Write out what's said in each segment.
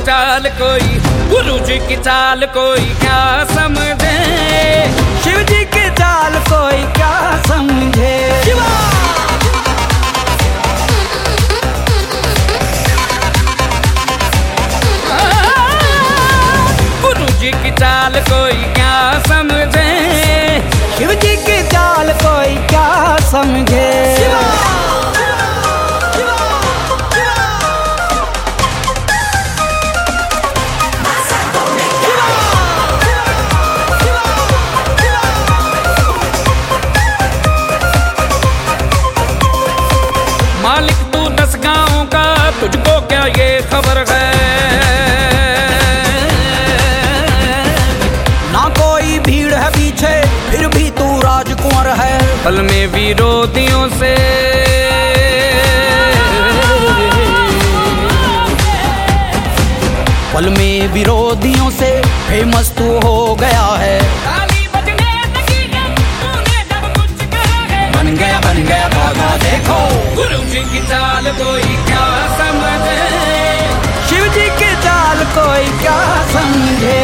चाल कोई, गुरु जी की चाल कोई क्या समझे, शिव जी की चाल कोई क्या समझे। गुरु जी की चाल कोई क्या समझे, शिव जी की चाल कोई क्या समझे। मालिक तू 10 गाँवों का, तुझको क्या ये खबर है, ना कोई भीड़ है पीछे फिर भी तू राजकुंवर है। पल में विरोधियों से पल में विरोधियों से फेमस तू हो गया है। बन गया बाबा देखो, गुरु जी की चाल कोई क्या समझे, शिव जी की चाल कोई क्या समझे।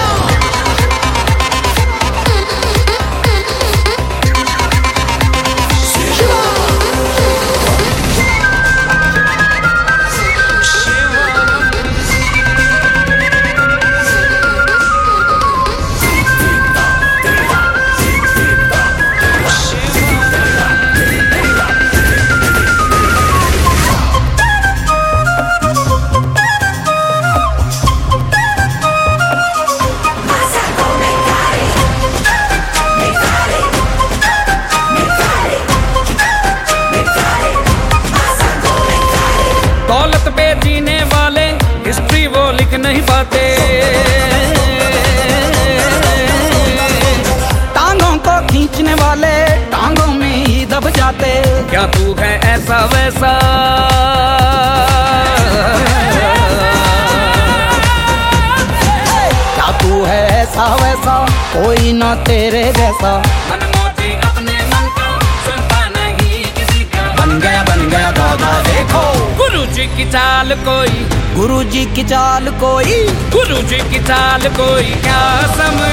दौलत पे जीने वाले हिस्ट्री वो लिख नहीं पाते, टांगों को खींचने वाले टांगों में ही दब जाते। क्या तू है ऐसा वैसा, क्या तू है ऐसा वैसा, कोई ना तेरे जैसा। मनमोजी अपने मन का, सुनता नहीं किसी का। बन गया दादा देखो, गुरु जी की चाल कोई, गुरु जी की चाल कोई, गुरु जी की चाल कोई क्या समझे।